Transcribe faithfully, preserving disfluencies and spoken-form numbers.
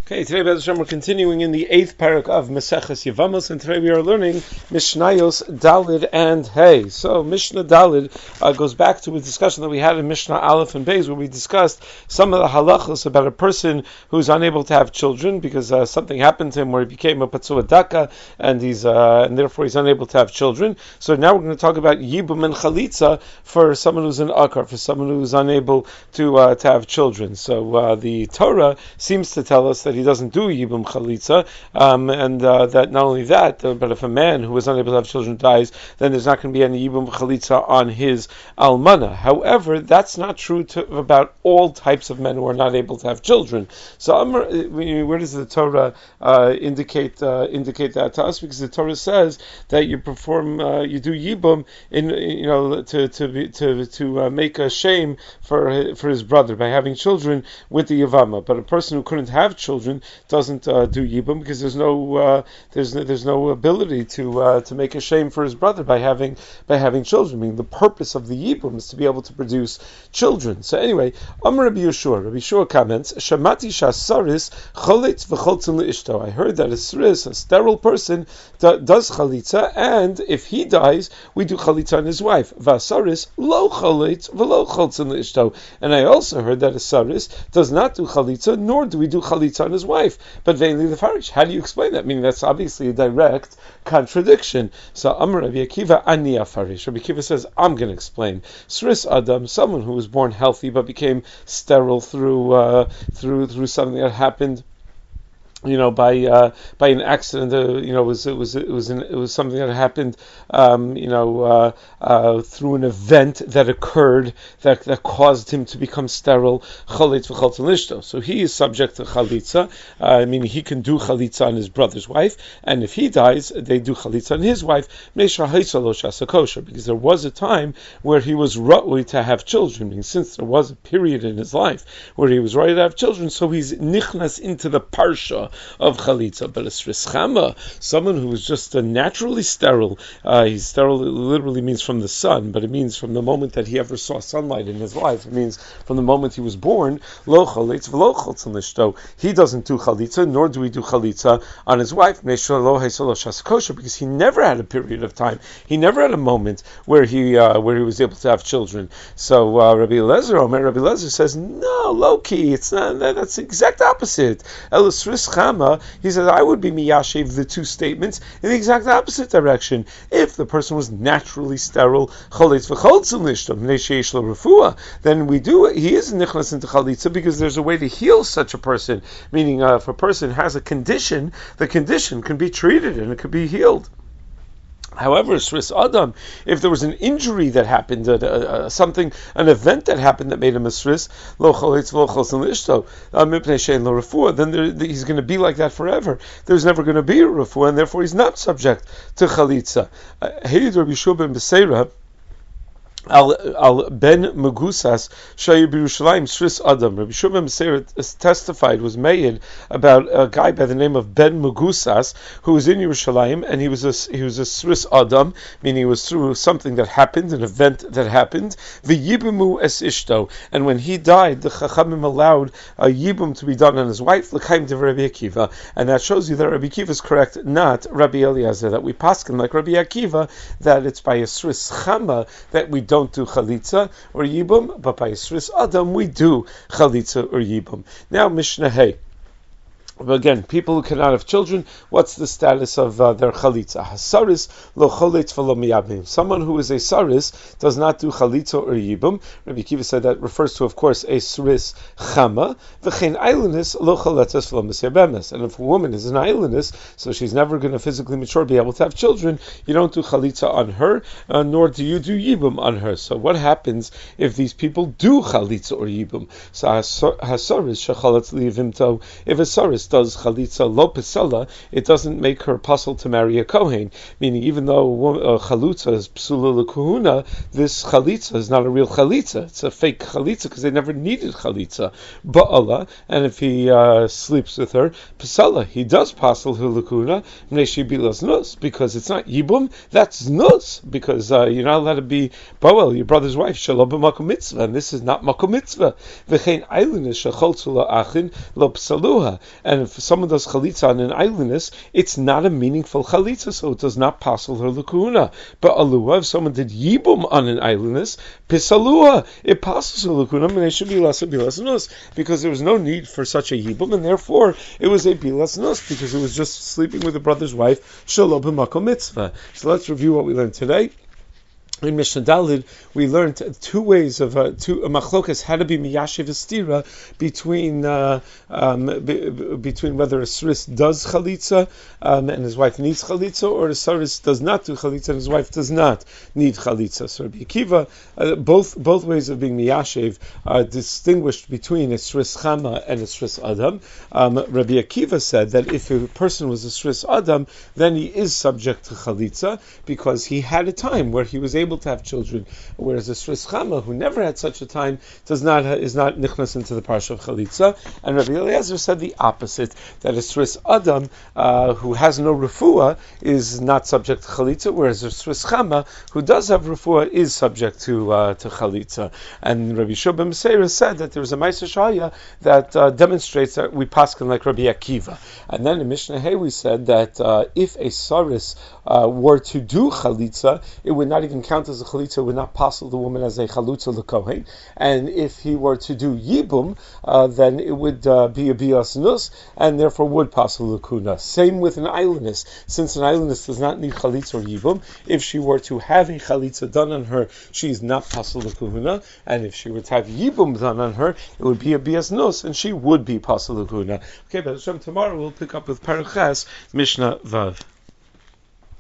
Okay, today Be'ez Hashem, we're continuing in the eighth parak of Maseches Yevamos, and today we are learning Mishnayos Dalid and Hey. So Mishnah Dalid uh, goes back to a discussion that we had in Mishnah Aleph and Beis, where we discussed some of the halachos about a person who's unable to have children because uh, something happened to him where he became a patzua daka, and he's uh, and therefore he's unable to have children. So now we're going to talk about Yibum and Chalitza for someone who's an akar, for someone who's unable to uh, to have children. So uh, the Torah seems to tell us that he doesn't do Yibum Chalitza, um, and uh, that not only that, uh, but if a man who is unable to have children dies, then there's not going to be any Yibum Chalitza on his almana. However, that's not true to, about all types of men who are not able to have children. So um, where does the Torah uh, indicate uh, indicate that to us? Because the Torah says that you perform, uh, you do Yibum in, you know, to to be, to to uh, make a shame for for his brother by having children with the Yavama. But a person who couldn't have children doesn't uh, do Yibum because there's no uh, there's no, there's no ability to uh, to make a shame for his brother by having by having children. I mean, the purpose of the Yibum is to be able to produce children. So anyway, Amar Rabbi Yeshua, Rabbi Yeshua comments, Shamati shasaris choletz v'choltzin leishto. I heard that a saris, a sterile person, do, does chalitza, and if he dies, we do chalitza on his wife. Vasaris lo choletz v'lo choltzin leishto. And I also heard that a saris does not do chalitza, nor do we do chalitza on his wife, but vainly the farish. How do you explain that? I mean, that's obviously a direct contradiction. So Amar Rabbi Akiva ani afarish. Rabbi Akiva says, I'm going to explain. Sris Adam, someone who was born healthy but became sterile through uh, through through something that happened, you know, by uh, by an accident. Uh, you know, it was it was it was an, it was something that happened, um, you know, uh, uh, through an event that occurred that that caused him to become sterile. Chalitz v'choltzin lishto. So he is subject to chalitza. Uh, I mean, he can do chalitza on his brother's wife, and if he dies, they do chalitza on his wife. Meishar haisalo shasakosher, because there was a time where he was ra'ui to have children. I mean, since there was a period in his life where he was ready to have children, so he's nichnas into the parsha of chalitza. But a sris chama, someone who is just uh, naturally sterile, uh, he's sterile literally means from the sun, but it means from the moment that he ever saw sunlight in his life. It means from the moment he was born. Lo chalitz v'lo choltzin lishto. He doesn't do chalitza, nor do we do chalitza on his wife. Meishar lo haisalo shas kosher, because he never had a period of time. He never had a moment where he uh, where he was able to have children. So uh, Rabbi Eliezer, Omer Rabbi Eliezer says, no, low key, it's not. That's the exact opposite. El sris chama, he says, I would be miyashiv the two statements in the exact opposite direction. If the person was naturally sterile, choletz v'choltzin lishto, mnei sheish lo refuah, then we do, he is nichnas into chalitza because there's a way to heal such a person. Meaning, uh, if a person has a condition, the condition can be treated and it could be healed. However, Sris Adam, if there was an injury that happened, uh, uh, something, an event that happened that made him a Sris, lo chalitz lo choltzin lishto, mipnei she'en lo refuah, then there, he's going to be like that forever. There's never going to be a refuah, and therefore he's not subject to chalitza. Heid Rabbi Yeshua ben Beseira, Al, al ben Megusas Shayu B'Yerushalayim Sris Adam. Rabbi Yeshua ben Beseira testified, was made about a guy by the name of Ben Megusas who was in Yerushalayim, and he was a he was a Sris Adam, meaning he was through something that happened, an event that happened. V'yibimu es ishto, and when he died, the Chachamim allowed a yibum to be done on his wife, l'chaim de Rabbi Akiva, and that shows you that Rabbi Akiva is correct, not Rabbi Eliezer. That we paskin like Rabbi Akiva, that it's by a Sris Chama that we don't do chalitza or yibum, but by Sris Adam we do chalitza or yibum. Now Mishnah Hey. But again, people who cannot have children, what's the status of uh, their chalitza? Hasaris lo choletz v'lo miyabim. Someone who is a saris does not do chalitza or yibum. Rabbi Akiva said that refers to, of course, a saris chama. V'chein ailenis lo choletzes v'lo misyabemes. And if a woman is an ailenis, so she's never going to physically mature, be able to have children, you don't do chalitza on her, uh, nor do you do yibum on her. So what happens if these people do chalitza or yibum? So hasaris shechalatz liyivimto. If a saris does chalitza lo pesala, it doesn't make her puzzle to marry a kohen. Meaning, even though uh, chalutza is psula lekuhuna, this chalitza is not a real chalitza. It's a fake chalitza because they never needed chalitza. Ba'ala, and if he uh, sleeps with her, pesala, he does puzzle lekuhuna mneshi bilas nus, because it's not yibum, that's nus, because uh, you're not allowed to be boel, your brother's wife, shalom b'makom mitzvah, and this is not makom mitzvah. V'chein eilinis shecholtzu la'achin lo psaluha, and if someone does chalitza on an islandess, it's not a meaningful chalitza, so it does not passel her l'kuhuna. But alua, if someone did yibum on an islandess, pisalua, it passes her l'kuhuna, and it should be less a bilas nus, because there was no need for such a yibum, and therefore it was a bilas nus, because it was just sleeping with the brother's wife, shelo b'makom mitzvah. So let's review what we learned today. In Mishnah Dalid, we learned two ways of uh, two uh, machlokas how to be miyashiv estira between uh, um, be, between whether a sris does chalitza um, and his wife needs chalitza, or a sris does not do chalitza and his wife does not need chalitza. So Rabbi Akiva, uh, both both ways of being miyashiv are distinguished between a sris chama and a sris adam. Um, Rabbi Akiva said that if a person was a sris adam, then he is subject to chalitza because he had a time where he was able to have children, whereas a Sris Chama, who never had such a time, does not ha- is not nichnas into the parsha of Chalitza. And Rabbi Eliezer said the opposite, that a Sris Adam, uh, who has no refuah, is not subject to Chalitza, whereas a Sris Chama, who does have refuah, is subject to uh, to Chalitza. And Rabbi Shua ben Meseira said that there was a Ma'aser Shaya that uh, demonstrates that we paskin like Rabbi Akiva. And then in Mishnah Hay we said that uh, if a Saris uh, were to do Chalitza, it would not even count as a chalitza, would not passel the woman as a chalutza lekohen, and if he were to do yibum, uh, then it would uh, be a bias nus, and therefore would passel lekuna. Same with an islandess, since an islandess does not need chalitza or yibum. If she were to have a chalitza done on her, she is not passel lekuna, and if she were to have yibum done on her, it would be a bias nus, and she would be passel lekuna. Okay, but Hashem, tomorrow we'll pick up with Paraches Mishnah Vav.